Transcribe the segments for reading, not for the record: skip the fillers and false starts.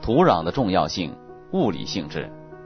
土壤的重要性，物理性质。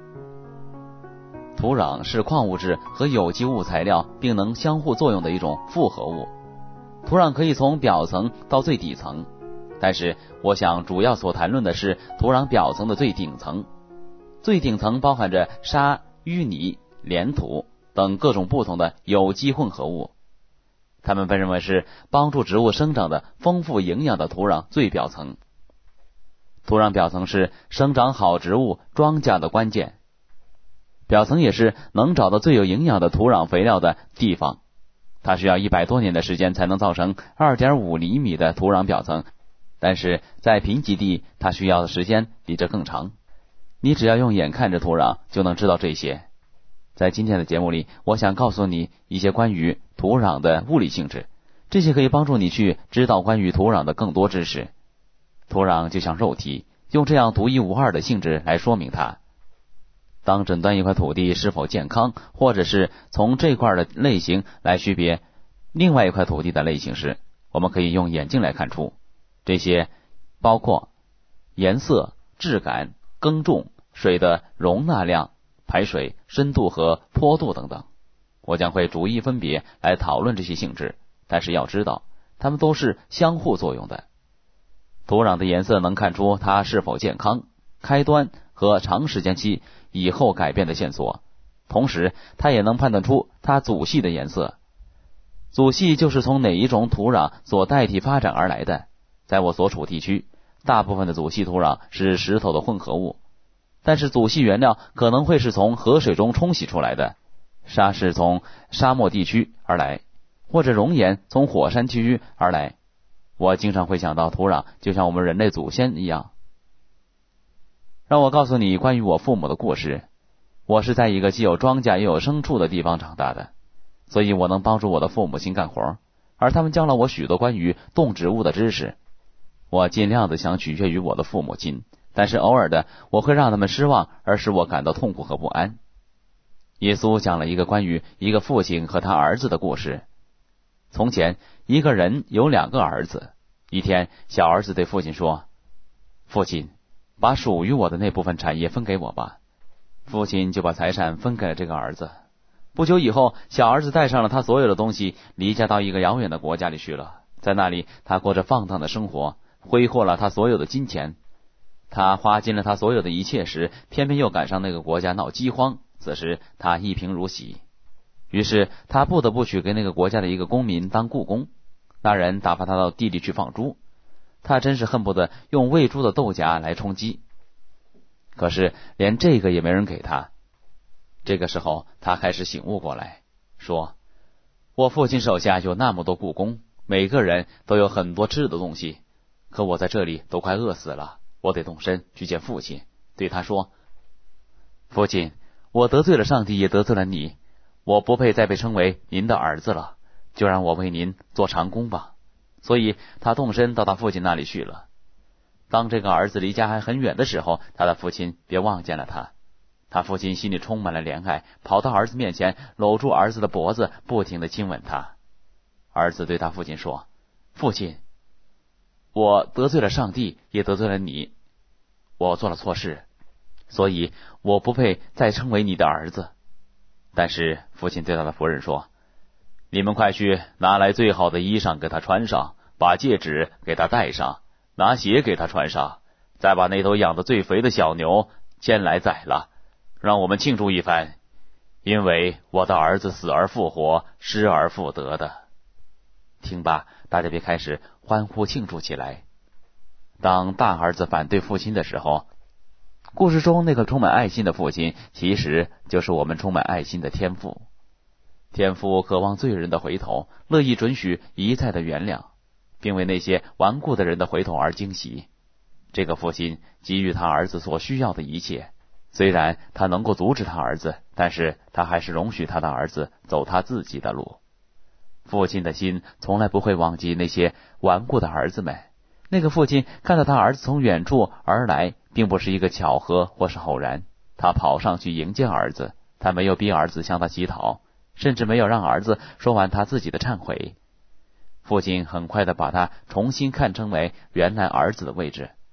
土壤是矿物质和有机物材料并能相互作用的一种复合物。土壤可以从表层到最底层，但是我想主要所谈论的是土壤表层的最顶层。最顶层包含着沙、淤泥、粘土等各种不同的有机混合物，它们被认为是帮助植物生长的丰富营养的土壤最表层。土壤表层是生长好植物庄稼的关键，表层也是能找到最有营养的土壤肥料的地方。它需要100多年的时间才能造成 2.5 厘米的土壤表层，但是在贫瘠地它需要的时间比这更长。你只要用眼看着土壤就能知道这些。在今天的节目里，我想告诉你一些关于土壤的物理性质，这些可以帮助你去知道关于土壤的更多知识。土壤就像肉体，用这样独一无二的性质来说明它。当诊断一块土地是否健康，或者是从这块的类型来区别另外一块土地的类型时，我们可以用眼睛来看出。这些包括颜色、质感、耕种、水的容纳量、排水深度和坡度等等。我将会逐一分别来讨论这些性质，但是要知道它们都是相互作用的。土壤的颜色能看出它是否健康，开端和长时间期以后改变的线索，同时它也能判断出它祖系的颜色。祖系就是从哪一种土壤所代替发展而来的。在我所处地区，大部分的祖系土壤是石头的混合物，但是祖系原料可能会是从河水中冲洗出来的，沙是从沙漠地区而来，或者熔岩从火山地区而来。我经常会想到土壤就像我们人类祖先一样。让我告诉你关于我父母的故事。我是在一个既有庄稼也有牲畜的地方长大的，所以我能帮助我的父母亲干活，而他们教了我许多关于动植物的知识。我尽量的想取悦于我的父母亲，但是偶尔的我会让他们失望，而使我感到痛苦和不安。耶稣讲了一个关于一个父亲和他儿子的故事。从前一个人有2个儿子，一天小儿子对父亲说：父亲，把属于我的那部分产业分给我吧。父亲就把财产分给了这个儿子。不久以后，小儿子带上了他所有的东西，离家到一个遥远的国家里去了。在那里他过着放荡的生活，挥霍了他所有的金钱。他花尽了他所有的一切时，偏偏又赶上那个国家闹饥荒，此时他一贫如洗。于是他不得不娶给那个国家的一个公民当雇工。那人打发他到地里去放猪，他真是恨不得用喂猪的豆荚来充饥，可是连这个也没人给他。这个时候他开始醒悟过来，说：我父亲手下有那么多雇工，每个人都有很多吃的东西，可我在这里都快饿死了，我得动身去见父亲，对他说：父亲，我得罪了上帝，也得罪了你，我不配再被称为您的儿子了，就让我为您做长工吧。所以他动身到他父亲那里去了。当这个儿子离家还很远的时候，他的父亲别望见了他。他父亲心里充满了怜爱，跑到儿子面前，搂住儿子的脖子，不停地亲吻他。儿子对他父亲说：父亲，我得罪了上帝，也得罪了你，我做了错事，所以我不配再称为你的儿子。但是父亲对他的仆人说：你们快去拿来最好的衣裳给他穿上，把戒指给他戴上，拿鞋给他穿上，再把那头养得最肥的小牛牵来宰了，让我们庆祝一番，因为我的儿子死而复活，失而复得的。听罢，大家便开始欢呼庆祝起来。当大儿子反对父亲的时候，故事中那个充满爱心的父亲，其实就是我们充满爱心的天父。天父渴望罪人的回头，乐意准许一再的原谅，并为那些顽固的人的回头而惊喜。这个父亲给予他儿子所需要的一切，虽然他能够阻止他儿子，但是他还是容许他的儿子走他自己的路。父亲的心从来不会忘记那些顽固的儿子们。那个父亲看到他儿子从远处而来，并不是一个巧合或是偶然，他跑上去迎接儿子，他没有逼儿子向他乞讨，甚至没有让儿子说完他自己的忏悔。父亲很快地把他重新看成为原来儿子的位置，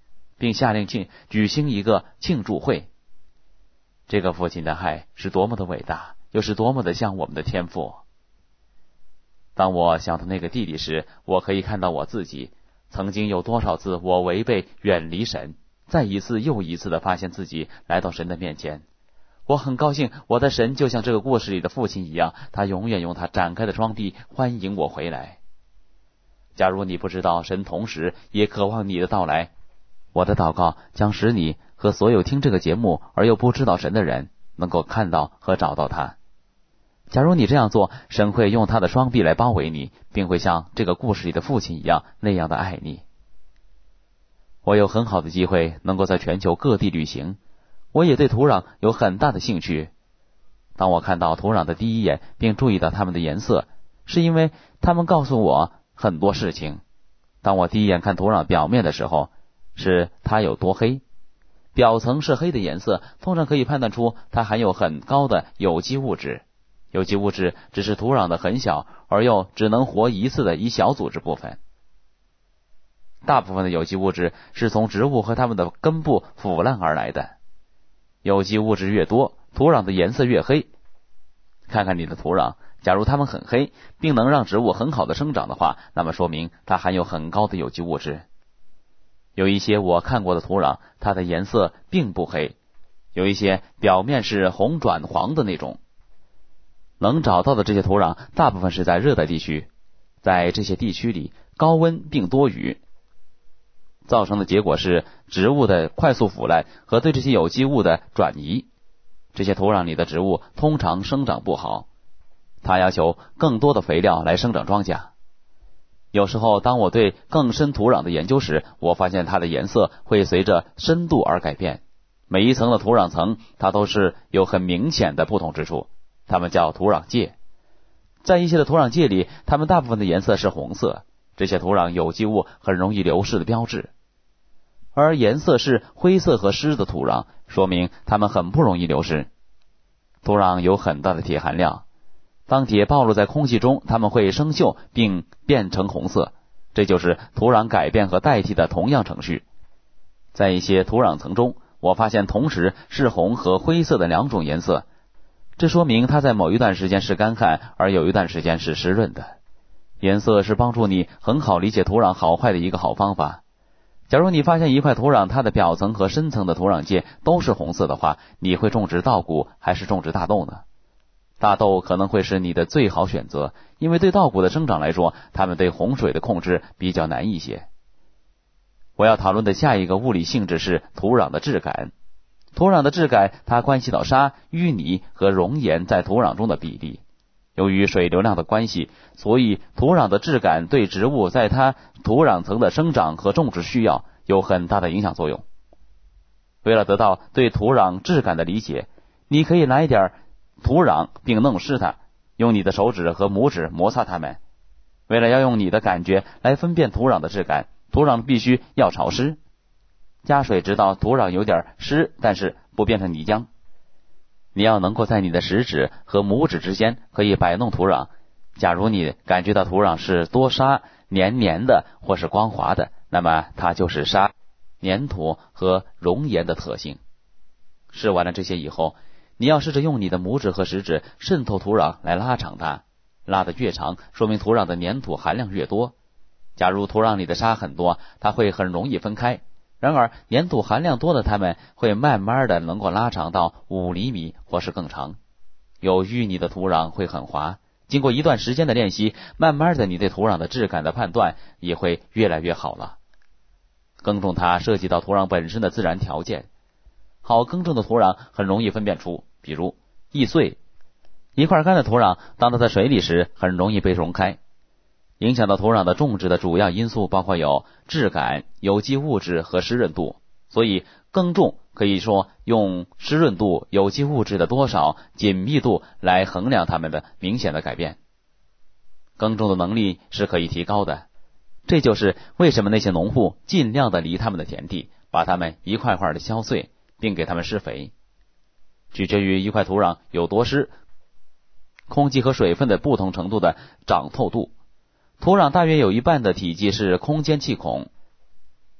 并下令举行一个庆祝会。这个父亲的爱是多么的伟大，又是多么的像我们的天父。当我想到那个弟弟时，我可以看到我自己曾经有多少次我违背远离神，再一次又一次的发现自己来到神的面前。我很高兴我的神就像这个故事里的父亲一样，他永远用他展开的双臂欢迎我回来。假如你不知道神同时也渴望你的到来，我的祷告将使你和所有听这个节目而又不知道神的人能够看到和找到他。假如你这样做，神会用他的双臂来包围你，并会像这个故事里的父亲一样那样的爱你。我有很好的机会能够在全球各地旅行，我也对土壤有很大的兴趣。当我看到土壤的第一眼并注意到它们的颜色，是因为它们告诉我很多事情。当我第一眼看土壤表面的时候，是它有多黑。表层是黑的颜色，通常可以判断出它含有很高的有机物质。有机物质只是土壤的很小而又只能活一次的一小组织部分。大部分的有机物质是从植物和它们的根部腐烂而来的。有机物质越多，土壤的颜色越黑。看看你的土壤，假如它们很黑，并能让植物很好的生长的话，那么说明它含有很高的有机物质。有一些我看过的土壤，它的颜色并不黑，有一些表面是红转黄的那种。能找到的这些土壤大部分是在热带地区，在这些地区里高温并多雨，造成的结果是植物的快速腐烂和对这些有机物的转移。这些土壤里的植物通常生长不好，它要求更多的肥料来生长庄稼。有时候当我对更深土壤的研究时，我发现它的颜色会随着深度而改变。每一层的土壤层它都是有很明显的不同之处，它们叫土壤界。在一些的土壤界里，它们大部分的颜色是红色，这些土壤有机物很容易流失的标志。而颜色是灰色和湿的土壤，说明它们很不容易流失。土壤有很大的铁含量，当铁暴露在空气中，它们会生锈并变成红色，这就是土壤改变和代替的同样程序。在一些土壤层中，我发现同时是红和灰色的两种颜色，这说明它在某一段时间是干旱，而有一段时间是湿润的。颜色是帮助你很好理解土壤好坏的一个好方法。假如你发现一块土壤它的表层和深层的土壤界都是红色的话，你会种植稻谷还是种植大豆呢？大豆可能会是你的最好选择，因为对稻谷的生长来说，它们对洪水的控制比较难一些。我要讨论的下一个物理性质是土壤的质感。土壤的质感它关系到沙、淤泥和熔岩在土壤中的比例。由于水流量的关系，所以土壤的质感对植物在它土壤层的生长和种植需要有很大的影响作用。为了得到对土壤质感的理解，你可以拿一点土壤并弄湿它，用你的手指和拇指摩擦它们。为了要用你的感觉来分辨土壤的质感，土壤必须要潮湿。加水直到土壤有点湿，但是不变成泥浆。你要能够在你的食指和拇指之间可以摆弄土壤。假如你感觉到土壤是多沙、黏黏的或是光滑的，那么它就是沙、粘土和熔岩的特性。试完了这些以后，你要试着用你的拇指和食指渗透土壤来拉长它，拉得越长，说明土壤的粘土含量越多。假如土壤里的沙很多，它会很容易分开。然而粘土含量多的它们会慢慢的能够拉长到5厘米或是更长。有淤泥的土壤会很滑，经过一段时间的练习，慢慢的你对土壤的质感的判断也会越来越好了。耕种它涉及到土壤本身的自然条件。好耕种的土壤很容易分辨出，比如易碎。一块干的土壤当它在水里时很容易被溶开。影响到土壤的种植的主要因素包括有质感、有机物质和湿润度，所以耕种可以说用湿润度、有机物质的多少、紧密度来衡量它们的明显的改变。耕种的能力是可以提高的，这就是为什么那些农户尽量的离他们的田地，把它们一块块的削碎，并给它们施肥。取决于一块土壤有多湿，空气和水分的不同程度的长透度。土壤大约有一半的体积是空间气孔，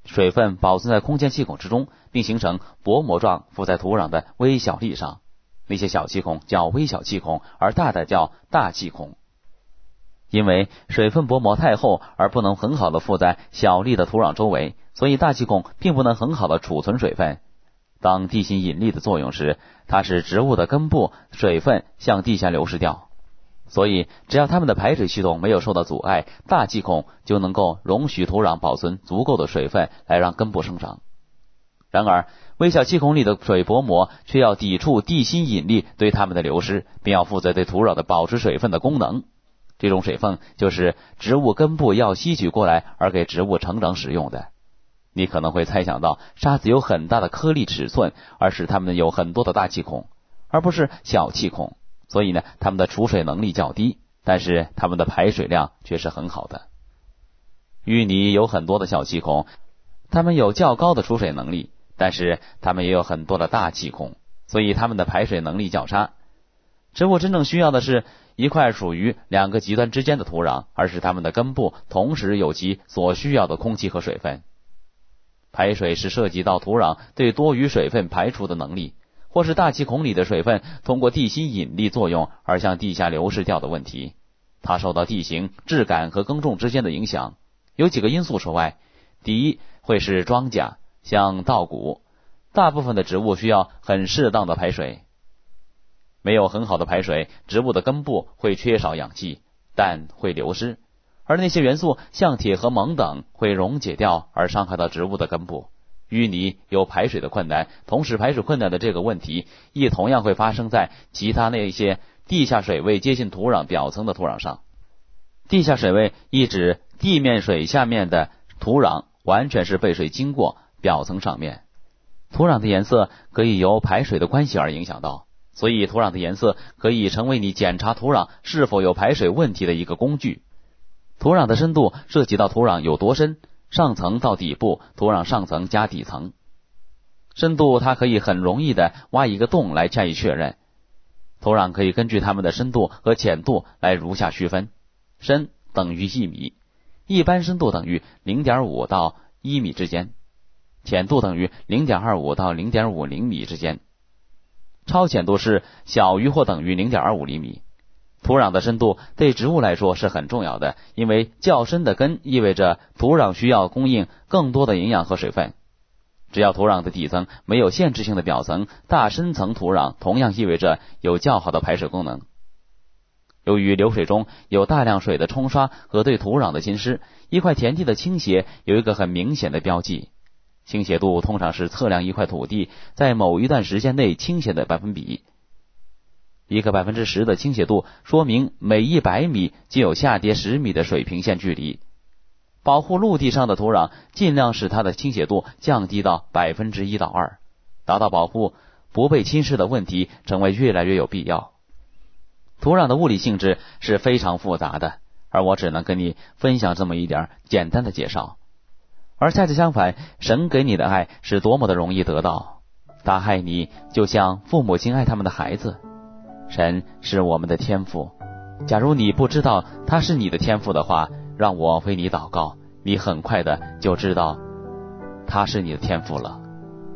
水分保存在空间气孔之中，并形成薄膜状附在土壤的微小粒上。那些小气孔叫微小气孔，而大的叫大气孔。因为水分薄膜太厚而不能很好的附在小粒的土壤周围，所以大气孔并不能很好的储存水分。当地心引力的作用时，它使植物的根部水分向地下流失掉。所以只要它们的排水系统没有受到阻碍，大气孔就能够容许土壤保存足够的水分来让根部生长。然而微小气孔里的水薄膜却要抵触地心引力对它们的流失，并要负责对土壤的保持水分的功能。这种水分就是植物根部要吸取过来而给植物成长使用的。你可能会猜想到沙子有很大的颗粒尺寸，而使它们有很多的大气孔，而不是小气孔，所以呢，它们的储水能力较低，但是它们的排水量却是很好的。淤泥有很多的小气孔，它们有较高的储水能力，但是它们也有很多的大气孔，所以它们的排水能力较差。植物真正需要的是一块属于两个极端之间的土壤，而是它们的根部同时有其所需要的空气和水分。排水是涉及到土壤对多余水分排除的能力，或是大气孔里的水分通过地心引力作用而向地下流失掉的问题。它受到地形、质感和耕种之间的影响，有几个因素除外。第一，会是庄稼，像稻谷，大部分的植物需要很适当的排水。没有很好的排水，植物的根部会缺少氧气，氮会流失，而那些元素像铁和锰等会溶解掉而伤害到植物的根部。淤泥有排水的困难，同时排水困难的这个问题亦同样会发生在其他那些地下水位接近土壤表层的土壤上。地下水位意指地面水下面的土壤完全是被水经过表层上面。土壤的颜色可以由排水的关系而影响到，所以土壤的颜色可以成为你检查土壤是否有排水问题的一个工具。土壤的深度涉及到土壤有多深，上层到底部，土壤上层加底层。深度它可以很容易的挖一个洞来加以确认。土壤可以根据它们的深度和浅度来如下区分：深等于1米，一般深度等于 0.5 到1米之间，浅度等于 0.25 到 0.50 米之间，超浅度是小于或等于 0.25 厘米。土壤的深度对植物来说是很重要的，因为较深的根意味着土壤需要供应更多的营养和水分。只要土壤的底层没有限制性的表层，大深层土壤同样意味着有较好的排水功能。由于流水中有大量水的冲刷和对土壤的侵蚀，一块田地的倾斜有一个很明显的标记。倾斜度通常是测量一块土地在某一段时间内倾斜的百分比。一个 10% 的倾斜度说明每100米就有下跌10米的水平线距离。保护陆地上的土壤，尽量使它的倾斜度降低到 1% 到 2%， 达到保护不被侵蚀的问题成为越来越有必要。土壤的物理性质是非常复杂的，而我只能跟你分享这么一点简单的介绍。而恰恰相反，神给你的爱是多么的容易得到，他爱你就像父母亲爱他们的孩子。神是我们的天父，假如你不知道他是你的天父的话，让我为你祷告，你很快的就知道他是你的天父了。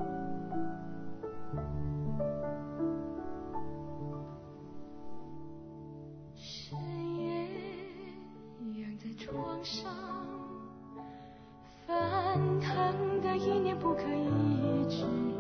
深夜仰在床上，翻腾的意念不可抑制，